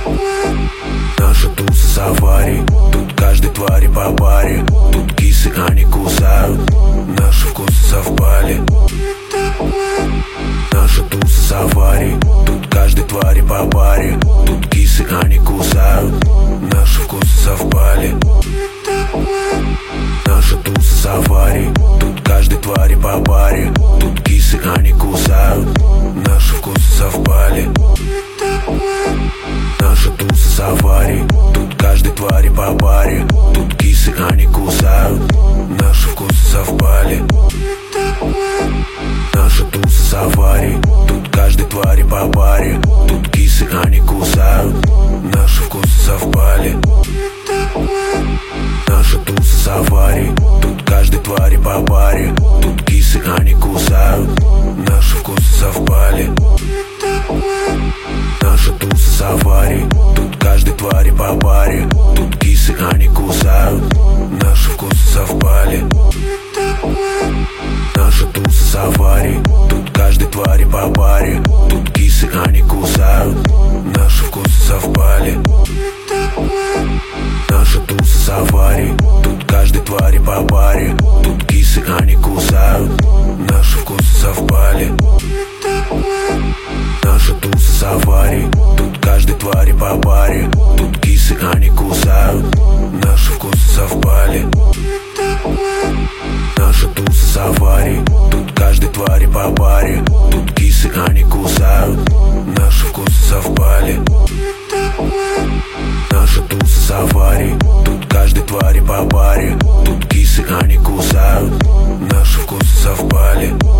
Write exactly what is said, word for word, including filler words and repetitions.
Наша туса сафари, тут каждой твари по паре. Тут кисы, они кусают, наши вкусы совпали. Наша туса сафари, тут каждой твари по паре. Тут кисы, они кусают, наши вкусы совпали. Наша туса сафари, тут каждой твари по паре. Тут кисы, они кусают, наши вкусы совпали. Наша туса сафари, тут каждой твари по паре. Тут кисы, они кусают, наши вкусы совпали. Наша туса сафари, тут каждой твари по паре. Тут кисы, они кусают, наши вкусы совпали. Наша туса сафари, тут каждой твари по паре. Тут кисы, они кусают, наши вкусы совпали. Наша туса сафари, тут каждой твари по паре. Тут кисы, они кусают, наши вкусы совпали. Наша туса сафари, тут каждой твари по паре. Тут кисы, они кусают, наши вкусы совпали. Наша туса сафари, тут каждой твари по паре. Тут кисы, они кусают, наши вкусы совпали. Наша туса сафари, тут каждой твари по паре. Тут кисы, они кусают, наши вкусы совпали. Наша туса сафари, тут каждой твари по паре. Тут кисы, они кусают, наши вкусы совпали. Наша туса сафари, тут каждой твари по паре. Тут кисы, они кусают, наши вкусы совпали.